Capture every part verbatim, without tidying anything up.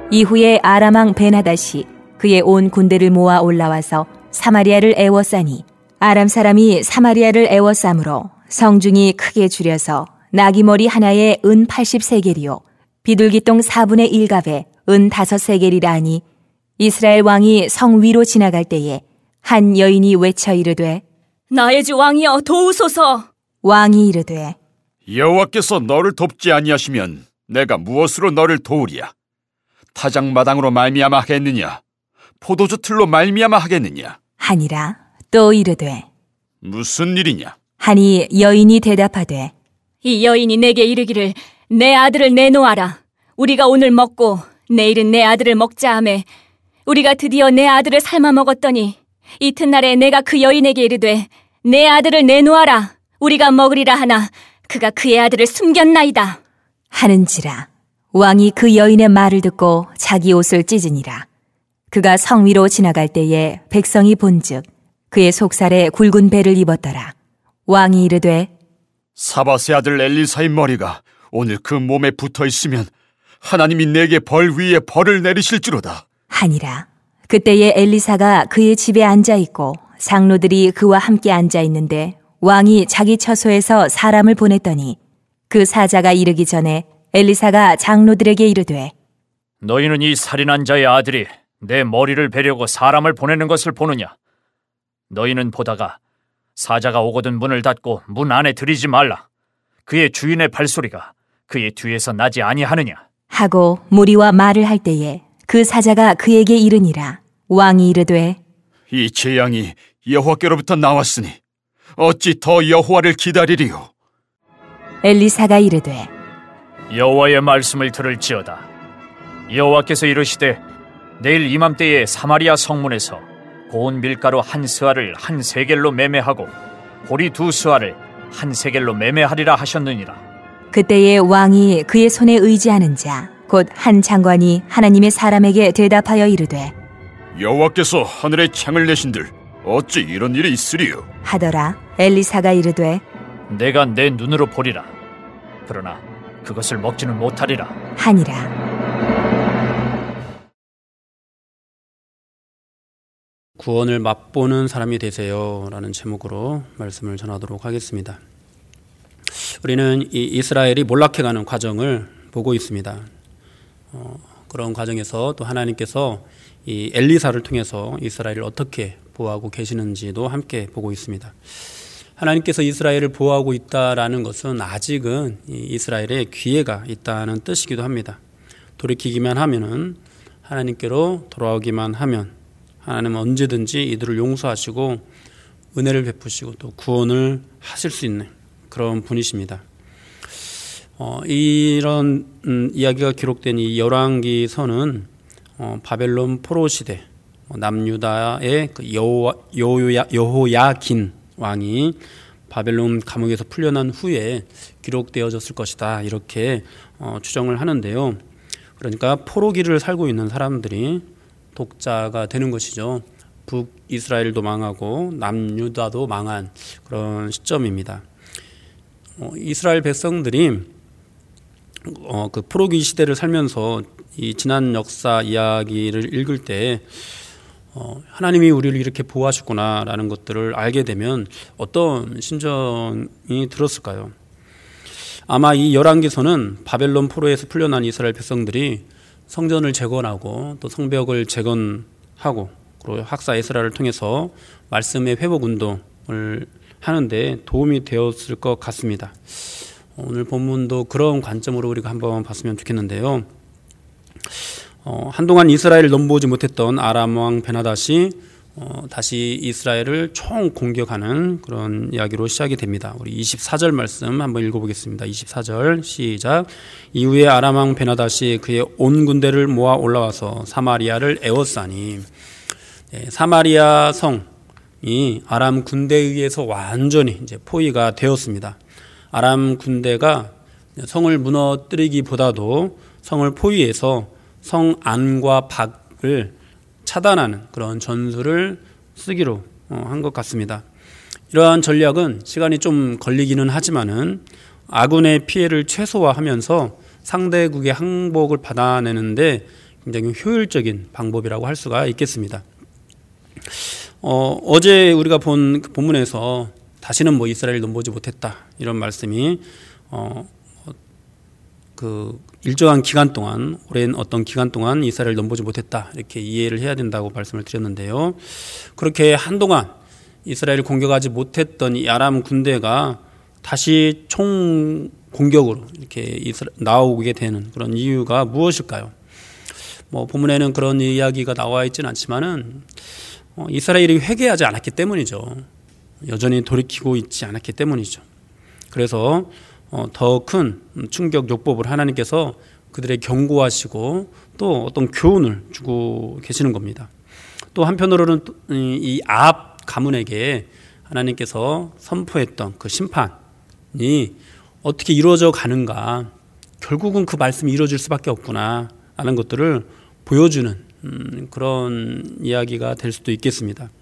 이후에 아람 왕 베나닷이 그의 온 군대를 모아 올라와서 사마리아를 애워싸니 아람 사람이 사마리아를 애워싸므로 성중이 크게 줄여서 나귀머리 하나에 은 팔십 세겔이요 비둘기똥 사분의 일 갑에 은 다섯 세겔이라 하니 이스라엘 왕이 성 위로 지나갈 때에 한 여인이 외쳐 이르되 나의 주 왕이여 도우소서. 왕이 이르되 여호와께서 너를 돕지 아니하시면 내가 무엇으로 너를 도우랴? 타작마당으로 말미암아 하겠느냐? 포도주 틀로 말미암아 하겠느냐? 하니라. 또 이르되 무슨 일이냐? 하니 여인이 대답하되 이 여인이 내게 이르기를 내 아들을 내놓아라. 우리가 오늘 먹고 내일은 내 아들을 먹자 하매 우리가 드디어 내 아들을 삶아 먹었더니 이튿날에 내가 그 여인에게 이르되 내 아들을 내놓아라. 우리가 먹으리라 하나 그가 그의 아들을 숨겼나이다. 하는지라. 왕이 그 여인의 말을 듣고 자기 옷을 찢으니라. 그가 성 위로 지나갈 때에 백성이 본즉 그의 속살에 굵은 배를 입었더라. 왕이 이르되 사밧의 아들 엘리사의 머리가 오늘 그 몸에 붙어 있으면 하나님이 내게 벌 위에 벌을 내리실지로다 하니라. 그때에 엘리사가 그의 집에 앉아 있고 장로들이 그와 함께 앉아 있는데 왕이 자기 처소에서 사람을 보냈더니 그 사자가 이르기 전에 엘리사가 장로들에게 이르되 너희는 이 살인한 자의 아들이 내 머리를 베려고 사람을 보내는 것을 보느냐? 너희는 보다가 사자가 오거든 문을 닫고 문 안에 들이지 말라. 그의 주인의 발소리가 그의 뒤에서 나지 아니하느냐? 하고 무리와 말을 할 때에 그 사자가 그에게 이르니라. 왕이 이르되 이 재앙이 여호와께로부터 나왔으니 어찌 더 여호와를 기다리리요? 엘리사가 이르되 여호와의 말씀을 들을지어다. 여호와께서 이르시되 내일 이맘때에 사마리아 성문에서 고운 밀가루 한 스아를 한 세겔로 매매하고 보리 두 스아를 한 세겔로 매매하리라 하셨느니라. 그때에 왕이 그의 손에 의지하는 자 곧 한 장관이 하나님의 사람에게 대답하여 이르되 여호와께서 하늘에 창을 내신들 어찌 이런 일이 있으리요? 하더라. 엘리사가 이르되 내가 내 눈으로 보리라. 그러나 그것을 먹지는 못하리라 하니라. 구원을 맛보는 사람이 되세요 라는 제목으로 말씀을 전하도록 하겠습니다. 우리는 이 이스라엘이 몰락해가는 과정을 보고 있습니다. 어, 그런 과정에서 또 하나님께서 이 엘리사를 통해서 이스라엘을 어떻게 보호하고 계시는지도 함께 보고 있습니다. 하나님께서 이스라엘을 보호하고 있다라는 것은 아직은 이 이스라엘에 기회가 있다는 뜻이기도 합니다. 돌이키기만 하면은 하나님께로 돌아오기만 하면 하나님은 언제든지 이들을 용서하시고 은혜를 베푸시고 또 구원을 하실 수 있는 그런 분이십니다. 어, 이런 음, 이야기가 기록된 이 열왕기서는 어, 바벨론 포로 시대 어, 남유다의 그 여호야, 여호야, 여호야긴 왕이 바벨론 감옥에서 풀려난 후에 기록되어졌을 것이다 이렇게 어, 추정을 하는데요. 그러니까 포로기를 살고 있는 사람들이 독자가 되는 것이죠. 북이스라엘도 망하고 남유다도 망한 그런 시점입니다. 어, 이스라엘 백성들이 어, 그 포로기 시대를 살면서 이 지난 역사 이야기를 읽을 때 어, 하나님이 우리를 이렇게 보호하셨구나라는 것들을 알게 되면 어떤 심정이 들었을까요? 아마 이 열왕기서는 바벨론 포로에서 풀려난 이스라엘 백성들이 성전을 재건하고 또 성벽을 재건하고 그리고 학사 에스라를 통해서 말씀의 회복 운동을 하는데 도움이 되었을 것 같습니다. 오늘 본문도 그런 관점으로 우리가 한번 봤으면 좋겠는데요. 어, 한동안 이스라엘을 넘보지 못했던 아람 왕 베나닷이 어, 다시 이스라엘을 총 공격하는 그런 이야기로 시작이 됩니다. 우리 이십사 절 말씀 한번 읽어보겠습니다. 이십사 절 시작. 이후에 아람 왕 베나닷이 그의 온 군대를 모아 올라와서 사마리아를 애워싸니 네, 사마리아 성이 아람 군대에 의해서 완전히 이제 포위가 되었습니다. 아람 군대가 성을 무너뜨리기보다도 성을 포위해서 성 안과 밖을 차단하는 그런 전술을 쓰기로 한 것 같습니다. 이러한 전략은 시간이 좀 걸리기는 하지만은 아군의 피해를 최소화하면서 상대국의 항복을 받아내는데 굉장히 효율적인 방법이라고 할 수가 있겠습니다. 어, 어제 우리가 본 본문에서 다시는 뭐 이스라엘을 넘보지 못했다 이런 말씀이 어, 그 일정한 기간 동안, 오랜 어떤 기간 동안 이스라엘을 넘보지 못했다 이렇게 이해를 해야 된다고 말씀을 드렸는데요. 그렇게 한동안 이스라엘을 공격하지 못했던 이 아람 군대가 다시 총 공격으로 이렇게 나오게 되는 그런 이유가 무엇일까요? 뭐 본문에는 그런 이야기가 나와 있지는 않지만은 어, 이스라엘이 회개하지 않았기 때문이죠. 여전히 돌이키고 있지 않았기 때문이죠. 그래서 어, 더 큰 충격 요법을 하나님께서 그들의 경고하시고 또 어떤 교훈을 주고 계시는 겁니다. 또 한편으로는 이 아합 가문에게 하나님께서 선포했던 그 심판이 어떻게 이루어져 가는가, 결국은 그 말씀이 이루어질 수밖에 없구나 라는 것들을 보여주는 음, 그런 이야기가 될 수도 있겠습니다.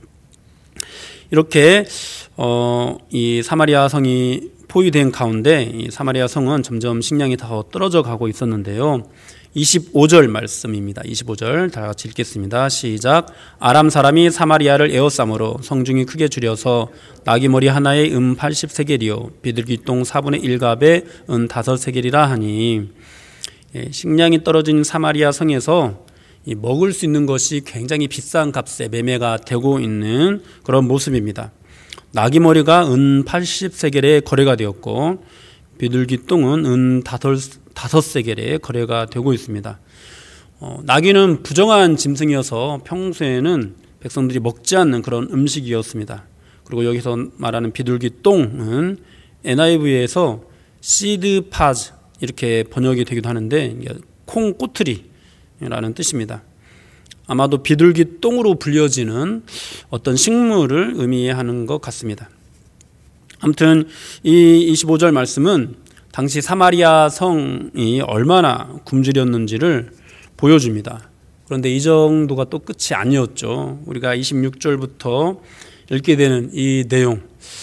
이렇게 어, 이 사마리아 성이 포위된 가운데 이 사마리아 성은 점점 식량이 더 떨어져 가고 있었는데요. 이십오 절 말씀입니다. 이십오 절 다 같이 읽겠습니다. 시작. 아람 사람이 사마리아를 에워싸므로 성중이 크게 줄여서 나귀머리 하나에 은 팔십 세겔이요 비둘기똥 사분의 일갑에 은 다섯 세겔이라 하니, 예, 식량이 떨어진 사마리아 성에서 이 먹을 수 있는 것이 굉장히 비싼 값에 매매가 되고 있는 그런 모습입니다. 나귀머리가 은 팔십 세겔에 거래가 되었고 비둘기똥은 은 다섯 세겔에 거래가 되고 있습니다. 어, 나귀는 부정한 짐승이어서 평소에는 백성들이 먹지 않는 그런 음식이었습니다. 그리고 여기서 말하는 비둘기똥은 엔아이브이에서 시드 파즈 이렇게 번역이 되기도 하는데 콩 꼬투리라는 뜻입니다. 아마도 비둘기 똥으로 불려지는 어떤 식물을 의미하는 것 같습니다. 아무튼 이 이십오 절 말씀은 당시 사마리아 성이 얼마나 굶주렸는지를 보여줍니다. 그런데 이 정도가 또 끝이 아니었죠. 우리가 이십육 절부터 읽게 되는 이 내용,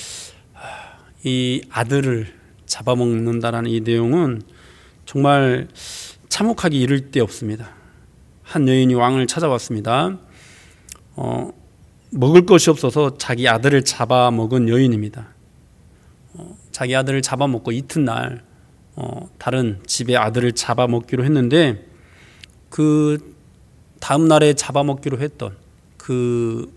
이 아들을 잡아먹는다라는 이 내용은 정말 참혹하기 이를 데 없습니다. 한 여인이 왕을 찾아왔습니다. 어, 먹을 것이 없어서 자기 아들을 잡아먹은 여인입니다. 어, 자기 아들을 잡아먹고 이튿날 어, 다른 집의 아들을 잡아먹기로 했는데 그 다음 날에 잡아먹기로 했던 그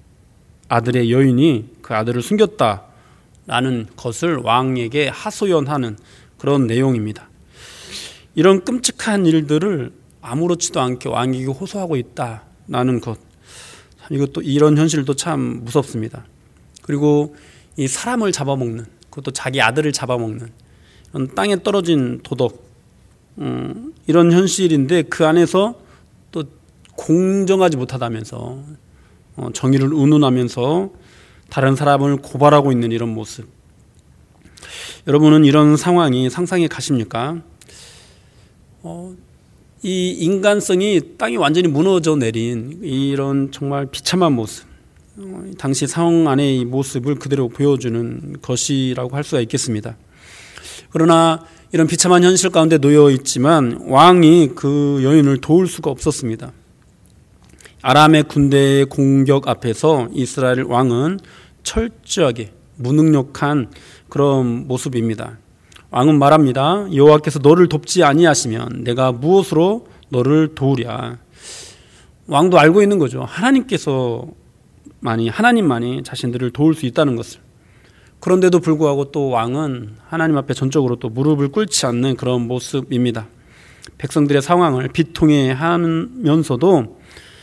아들의 여인이 그 아들을 숨겼다라는 것을 왕에게 하소연하는 그런 내용입니다. 이런 끔찍한 일들을 아무렇지도 않게 왕에게 호소하고 있다라는 것, 이것도 이런 현실도 참 무섭습니다. 그리고 이 사람을 잡아먹는, 그것도 자기 아들을 잡아먹는 이런 땅에 떨어진 도덕, 음, 이런 현실인데 그 안에서 또 공정하지 못하다면서 어, 정의를 운운하면서 다른 사람을 고발하고 있는 이런 모습. 여러분은 이런 상황이 상상이 가십니까? 어, 이 인간성이 땅이 완전히 무너져 내린 이런 정말 비참한 모습, 어, 당시 상황 안의 이 모습을 그대로 보여주는 것이라고 할 수가 있겠습니다. 그러나 이런 비참한 현실 가운데 놓여 있지만 왕이 그 여인을 도울 수가 없었습니다. 아람의 군대의 공격 앞에서 이스라엘 왕은 철저하게 무능력한 그런 모습입니다. 왕은 말합니다. 여호와께서 너를 돕지 아니하시면 내가 무엇으로 너를 도우랴. 왕도 알고 있는 거죠. 하나님께서만이 하나님만이 자신들을 도울 수 있다는 것을. 그런데도 불구하고 또 왕은 하나님 앞에 전적으로 또 무릎을 꿇지 않는 그런 모습입니다. 백성들의 상황을 비통해 하면서도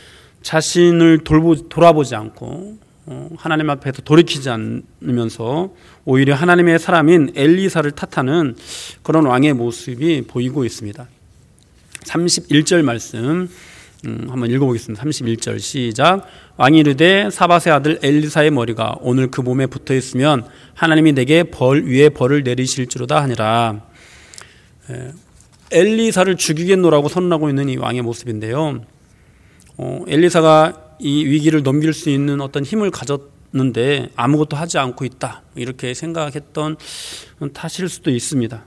자신을 돌보, 돌아보지 않고 하나님 앞에서 돌이키지 않으면서 오히려 하나님의 사람인 엘리사를 탓하는 그런 왕의 모습이 보이고 있습니다. 삼십일 절 말씀 음, 한번 읽어보겠습니다. 삼십일 절 시작. 왕이 이르되 사밧의 아들 엘리사의 머리가 오늘 그 몸에 붙어있으면 하나님이 내게 벌 위에 벌을 내리실지로다 하니라. 에, 엘리사를 죽이겠노라고 선언하고 있는 이 왕의 모습인데요. 어, 엘리사가 이 위기를 넘길 수 있는 어떤 힘을 가졌는데 아무것도 하지 않고 있다, 이렇게 생각했던 탓일 수도 있습니다. 아니면은 또 우리가 어제 보았던 이 본문에서 아람 군대를 이스라엘 군대가 공격하는 이 모습을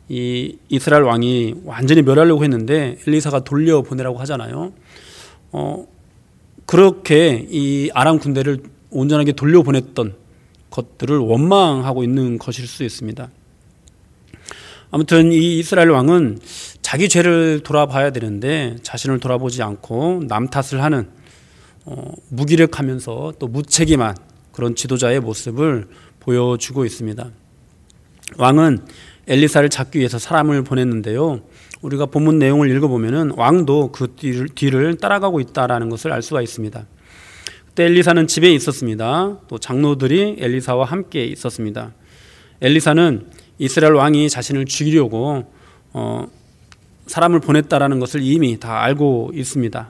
이 이스라엘 왕이 완전히 멸하려고 했는데 엘리사가 돌려보내라고 하잖아요. 어, 그렇게 이 아람 군대를 온전하게 돌려보냈던 것들을 원망하고 있는 것일 수 있습니다. 아무튼 이 이스라엘 왕은 자기 죄를 돌아봐야 되는데 자신을 돌아보지 않고 남 탓을 하는 어, 무기력하면서 또 무책임한 그런 지도자의 모습을 보여주고 있습니다. 왕은 엘리사를 잡기 위해서 사람을 보냈는데요. 우리가 본문 내용을 읽어보면 왕도 그 뒤를, 뒤를 따라가고 있다는 것을 알 수가 있습니다. 그때 엘리사는 집에 있었습니다. 또 장로들이 엘리사와 함께 있었습니다. 엘리사는 이스라엘 왕이 자신을 죽이려고 어, 사람을 보냈다라는 것을 이미 다 알고 있습니다.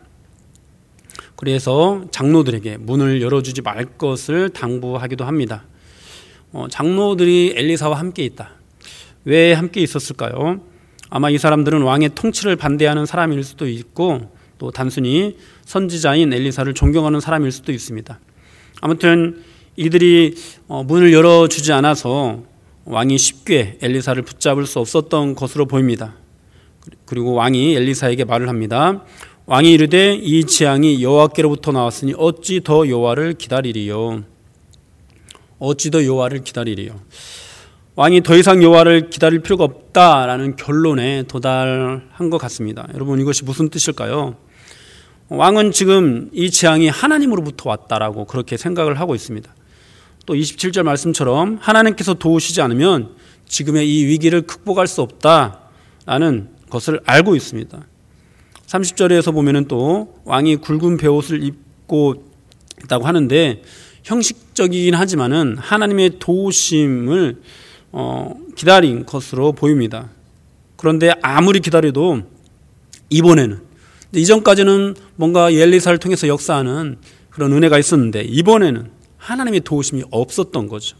그래서 장로들에게 문을 열어주지 말 것을 당부하기도 합니다. 어, 장로들이 엘리사와 함께 있다. 왜 함께 있었을까요? 아마 이 사람들은 왕의 통치를 반대하는 사람일 수도 있고 또 단순히 선지자인 엘리사를 존경하는 사람일 수도 있습니다. 아무튼 이들이 어, 문을 열어주지 않아서 왕이 쉽게 엘리사를 붙잡을 수 없었던 것으로 보입니다. 그리고 왕이 엘리사에게 말을 합니다. 왕이 이르되 이 재앙이 여호와께로부터 나왔으니 어찌 더 여호와를 기다리리요. 어찌 더 여호와를 기다리리요. 왕이 더 이상 여호와를 기다릴 필요가 없다라는 결론에 도달한 것 같습니다. 여러분 이것이 무슨 뜻일까요? 왕은 지금 이 재앙이 하나님으로부터 왔다라고 그렇게 생각을 하고 있습니다. 또 이십칠 절 말씀처럼 하나님께서 도우시지 않으면 지금의 이 위기를 극복할 수 없다라는 것을 알고 있습니다. 삼십 절에서 보면은 또 왕이 굵은 베옷을 입고 있다고 하는데 형식적이긴 하지만은 하나님의 도우심을 어, 기다린 것으로 보입니다. 그런데 아무리 기다려도 이번에는 이전까지는 뭔가 엘리사를 통해서 역사하는 그런 은혜가 있었는데 이번에는 하나님의 도우심이 없었던 거죠.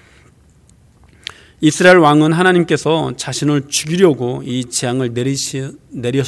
이스라엘 왕은 하나님께서 자신을 죽이려고 이 재앙을 내리시, 내리,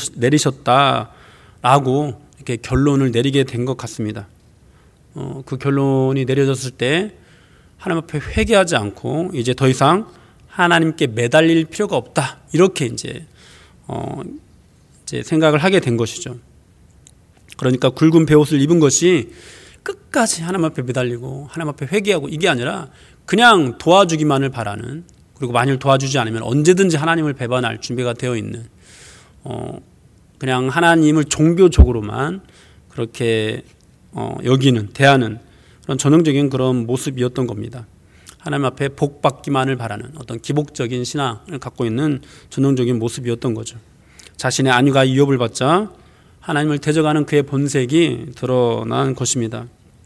내리셨다라고 이렇게 결론을 내리게 된 것 같습니다. 어, 그 결론이 내려졌을 때 하나님 앞에 회개하지 않고 이제 더 이상 하나님께 매달릴 필요가 없다. 이렇게 이제, 어, 이제 생각을 하게 된 것이죠. 그러니까 굵은 베옷을 입은 것이 끝까지 하나님 앞에 매달리고 하나님 앞에 회개하고 이게 아니라 그냥 도와주기만을 바라는, 그리고 만일 도와주지 않으면 언제든지 하나님을 배반할 준비가 되어 있는, 어, 그냥 하나님을 종교적으로만 그렇게 어, 여기는, 대하는 그런 전형적인 그런 모습이었던 겁니다. 하나님 앞에 복 받기만을 바라는 어떤 기복적인 신앙을 갖고 있는 전형적인 모습이었던 거죠. 자신의 아내가 위협을 받자 하나님을 대적하는 그의 본색이 드러난 것입니다.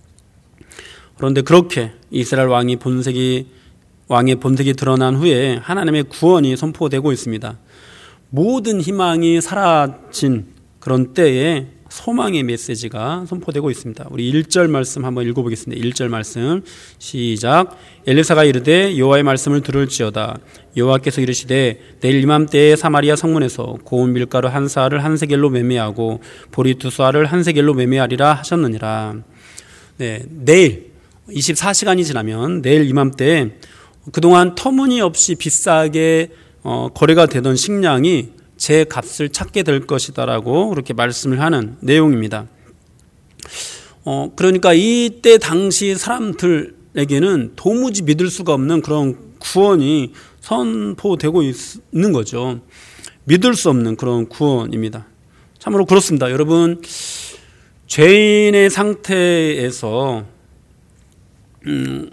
그런데 그렇게 이스라엘 왕이 본색이 왕의 본색이 드러난 후에 하나님의 구원이 선포되고 있습니다. 모든 희망이 사라진 그런 때에 소망의 메시지가 선포되고 있습니다. 우리 일 절 말씀 한번 읽어보겠습니다. 일 절 말씀 시작. 엘리사가 이르되 여호와의 말씀을 들을지어다. 여호와께서 이르시되 내일 이맘때에 사마리아 성문에서 고운 밀가루 한 사알을 한 세겔로 매매하고 보리 두 사알을 한 세겔로 매매하리라 하셨느니라. 네, 내일 이십사 시간이 지나면 내일 이맘때에 그동안 터무니없이 비싸게 어, 거래가 되던 식량이 제 값을 찾게 될 것이다라고 그렇게 말씀을 하는 내용입니다. 어, 그러니까 이때 당시 사람들에게는 도무지 믿을 수가 없는 그런 구원이 선포되고 있는 거죠. 믿을 수 없는 그런 구원입니다. 참으로 그렇습니다. 여러분, 죄인의 상태에서 음,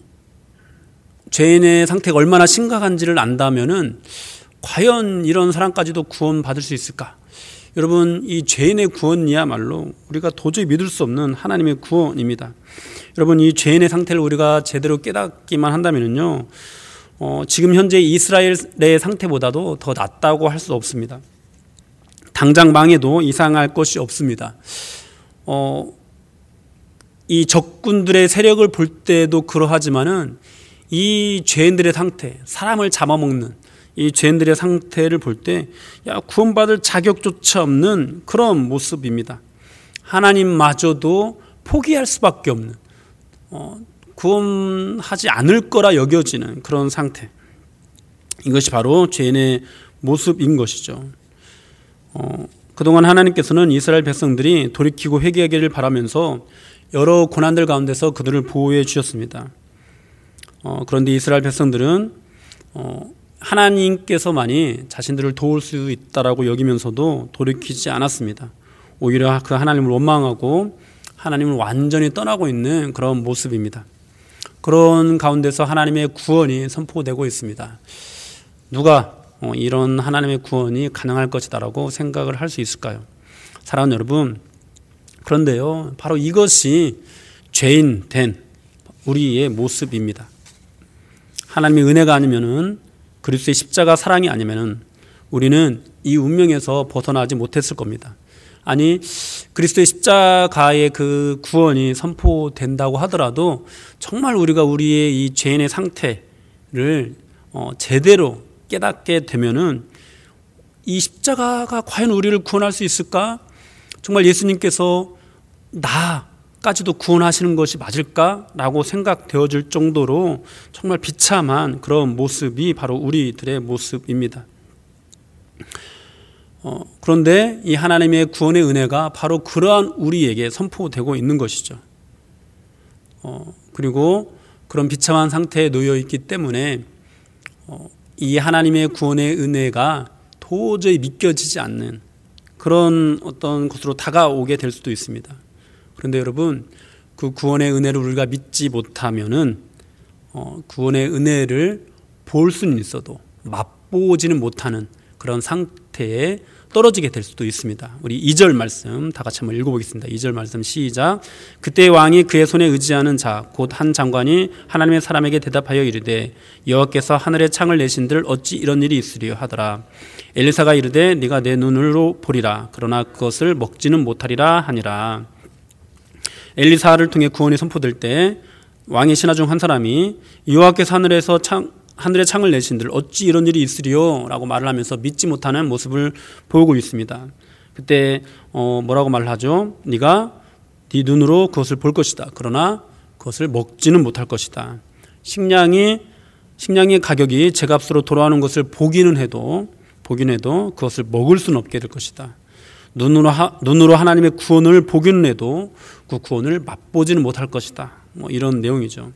죄인의 상태가 얼마나 심각한지를 안다면은 과연 이런 사람까지도 구원받을 수 있을까? 여러분, 이 죄인의 구원이야말로 우리가 도저히 믿을 수 없는 하나님의 구원입니다. 여러분, 이 죄인의 상태를 우리가 제대로 깨닫기만 한다면요, 어, 지금 현재 이스라엘의 상태보다도 더 낫다고 할 수 없습니다. 당장 망해도 이상할 것이 없습니다. 어, 이 적군들의 세력을 볼 때도 그러하지만은 이 죄인들의 상태, 사람을 잡아먹는 이 죄인들의 상태를 볼 때 야, 구원받을 자격조차 없는 그런 모습입니다. 하나님마저도 포기할 수밖에 없는, 어, 구원하지 않을 거라 여겨지는 그런 상태. 이것이 바로 죄인의 모습인 것이죠. 어, 그동안 하나님께서는 이스라엘 백성들이 돌이키고 회개하기를 바라면서 여러 고난들 가운데서 그들을 보호해 주셨습니다. 어, 그런데 이스라엘 백성들은 어, 하나님께서만이 자신들을 도울 수 있다라고 여기면서도 돌이키지 않았습니다. 오히려 그 하나님을 원망하고 하나님을 완전히 떠나고 있는 그런 모습입니다. 그런 가운데서 하나님의 구원이 선포되고 있습니다. 누가 이런 하나님의 구원이 가능할 것이다라고 생각을 할 수 있을까요? 사랑하는 여러분, 그런데요, 바로 이것이 죄인 된 우리의 모습입니다. 하나님의 은혜가 아니면은, 그리스도의 십자가 사랑이 아니면은 우리는 이 운명에서 벗어나지 못했을 겁니다. 아니, 그리스도의 십자가의 그 구원이 선포된다고 하더라도 정말 우리가 우리의 이 죄인의 상태를 어, 제대로 깨닫게 되면은 이 십자가가 과연 우리를 구원할 수 있을까? 정말 예수님께서 나까지도 구원하시는 것이 맞을까라고 생각되어질 정도로 정말 비참한 그런 모습이 바로 우리들의 모습입니다. 어, 그런데 이 하나님의 구원의 은혜가 바로 그러한 우리에게 선포되고 있는 것이죠. 어, 그리고 그런 비참한 상태에 놓여 있기 때문에 어, 이 하나님의 구원의 은혜가 도저히 믿겨지지 않는 그런 어떤 것으로 다가오게 될 수도 있습니다. 그런데 여러분, 그 구원의 은혜를 우리가 믿지 못하면은 어, 구원의 은혜를 볼 수는 있어도 맛보지는 못하는 그런 상태에 떨어지게 될 수도 있습니다. 우리 이 절 말씀 다 같이 한번 읽어보겠습니다. 이 절 말씀 시작. 그때 왕이 그의 손에 의지하는 자 곧 한 장관이 하나님의 사람에게 대답하여 이르되 여호와께서 하늘에 창을 내신들 어찌 이런 일이 있으리요 하더라. 엘리사가 이르되 네가 내 눈으로 보리라. 그러나 그것을 먹지는 못하리라 하니라. 엘리사를 통해 구원이 선포될 때 왕의 신하 중 한 사람이 여호와께서 하늘에서 창 하늘의 창을 내신들 어찌 이런 일이 있으리요? 라고 말을 하면서 믿지 못하는 모습을 보이고 있습니다. 그때 어 뭐라고 말을 하죠? 네가 네 눈으로 그것을 볼 것이다. 그러나 그것을 먹지는 못할 것이다. 식량이 식량의 가격이 제값으로 돌아오는 것을 보기는 해도 보기는 해도 그것을 먹을 수는 없게 될 것이다. 눈으로 하, 눈으로 하나님의 구원을 보기는 해도 그 구원을 맛보지는 못할 것이다. 뭐 이런 내용이죠.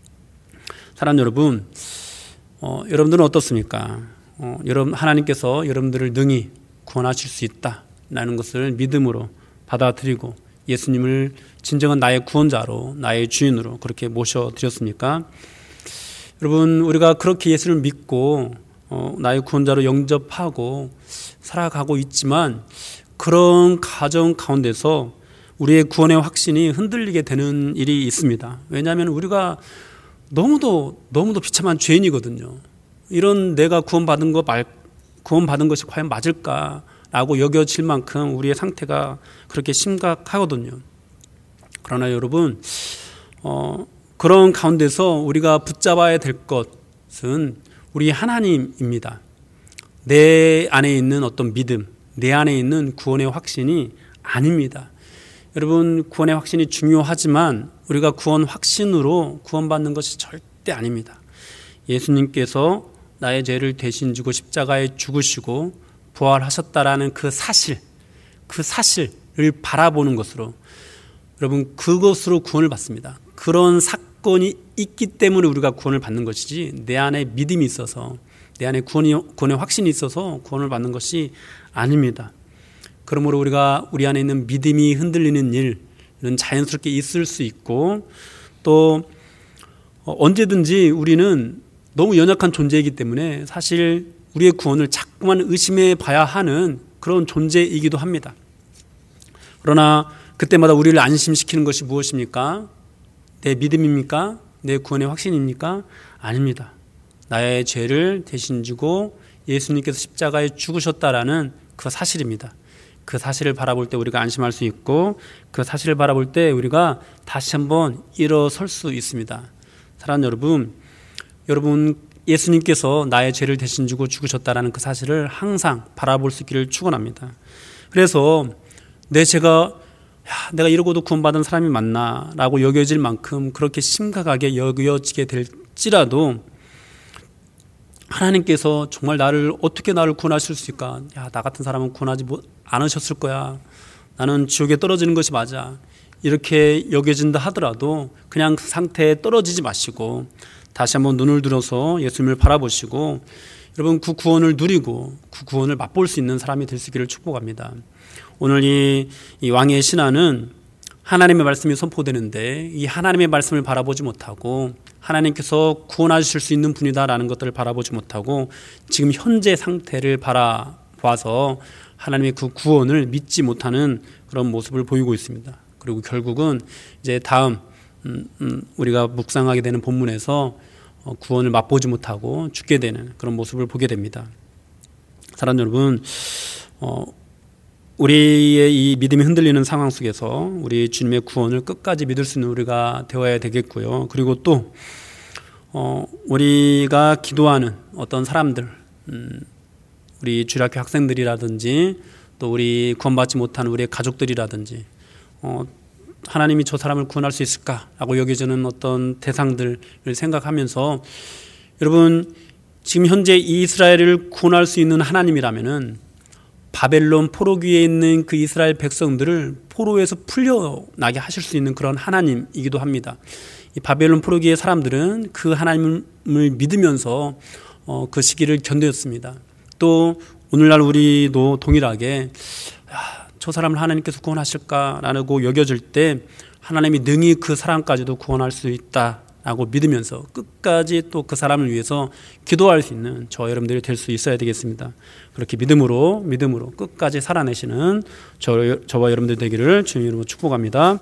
사랑하는 여러분, 어, 여러분들은 어떻습니까? 어, 여러분, 하나님께서 여러분들을 능히 구원하실 수 있다라는 것을 믿음으로 받아들이고 예수님을 진정한 나의 구원자로, 나의 주인으로 그렇게 모셔드렸습니까? 여러분, 우리가 그렇게 예수를 믿고 어, 나의 구원자로 영접하고 살아가고 있지만 그런 가정 가운데서 우리의 구원의 확신이 흔들리게 되는 일이 있습니다. 왜냐하면 우리가 너무도 너무도 비참한 죄인이거든요. 이런 내가 구원받은 거 말 구원받은 것이 과연 맞을까라고 여겨질 만큼 우리의 상태가 그렇게 심각하거든요. 그러나 여러분, 어, 그런 가운데서 우리가 붙잡아야 될 것은 우리 하나님입니다. 내 안에 있는 어떤 믿음, 내 안에 있는 구원의 확신이 아닙니다. 여러분, 구원의 확신이 중요하지만 우리가 구원 확신으로 구원받는 것이 절대 아닙니다. 예수님께서 나의 죄를 대신 지고 십자가에 죽으시고 부활하셨다라는 그 사실, 그 사실을 바라보는 것으로 여러분, 그것으로 구원을 받습니다. 그런 사건이 있기 때문에 우리가 구원을 받는 것이지 내 안에 믿음이 있어서 내 안에 구원이, 구원의 확신이 있어서 구원을 받는 것이 아닙니다. 그러므로 우리가 우리 안에 있는 믿음이 흔들리는 일은 자연스럽게 있을 수 있고 또 언제든지 우리는 너무 연약한 존재이기 때문에 사실 우리의 구원을 자꾸만 의심해 봐야 하는 그런 존재이기도 합니다. 그러나 그때마다 우리를 안심시키는 것이 무엇입니까? 내 믿음입니까? 내 구원의 확신입니까? 아닙니다. 나의 죄를 대신 지고 예수님께서 십자가에 죽으셨다라는 그 사실입니다. 그 사실을 바라볼 때 우리가 안심할 수 있고 그 사실을 바라볼 때 우리가 다시 한번 일어설 수 있습니다. 사랑하는 여러분, 여러분 예수님께서 나의 죄를 대신 지고 죽으셨다라는 그 사실을 항상 바라볼 수 있기를 축원합니다. 그래서 내 죄가 야, 내가 이러고도 구원받은 사람이 맞나 라고 여겨질 만큼 그렇게 심각하게 여겨지게 될지라도 하나님께서 정말 나를 어떻게 나를 구원하실 수 있을까? 야, 나 같은 사람은 구원하지 않으셨을 거야. 나는 지옥에 떨어지는 것이 맞아. 이렇게 여겨진다 하더라도 그냥 그 상태에 떨어지지 마시고 다시 한번 눈을 들어서 예수님을 바라보시고 여러분 그 구원을 누리고 그 구원을 맛볼 수 있는 사람이 될 수 있기를 축복합니다. 오늘 이, 이 왕의 신하는 하나님의 말씀이 선포되는데 이 하나님의 말씀을 바라보지 못하고 하나님께서 구원하실 수 있는 분이다라는 것들을 바라보지 못하고 지금 현재 상태를 바라봐서 하나님의 그 구원을 믿지 못하는 그런 모습을 보이고 있습니다. 그리고 결국은 이제 다음 음, 음, 우리가 묵상하게 되는 본문에서 어, 구원을 맛보지 못하고 죽게 되는 그런 모습을 보게 됩니다. 사랑하는 여러분, 어, 우리의 이 믿음이 흔들리는 상황 속에서 우리 주님의 구원을 끝까지 믿을 수 있는 우리가 되어야 되겠고요. 그리고 또 어, 우리가 기도하는 어떤 사람들, 음, 우리 주일학교 학생들이라든지 또 우리 구원받지 못하는 우리의 가족들이라든지 어, 하나님이 저 사람을 구원할 수 있을까라고 여겨지는 어떤 대상들을 생각하면서 여러분 지금 현재 이스라엘을 구원할 수 있는 하나님이라면은 바벨론 포로기에 있는 그 이스라엘 백성들을 포로에서 풀려나게 하실 수 있는 그런 하나님이기도 합니다. 이 바벨론 포로기의 사람들은 그 하나님을 믿으면서 어, 그 시기를 견뎠습니다. 또 오늘날 우리도 동일하게 야, 저 사람을 하나님께서 구원하실까라고 여겨질 때 하나님이 능히 그 사람까지도 구원할 수 있다라고 믿으면서 끝까지 또 그 사람을 위해서 기도할 수 있는 저 여러분들이 될 수 있어야 되겠습니다. 그렇게 믿음으로 믿음으로 끝까지 살아내시는 저, 저와 여러분들 되기를 주님 이름으로 축복합니다.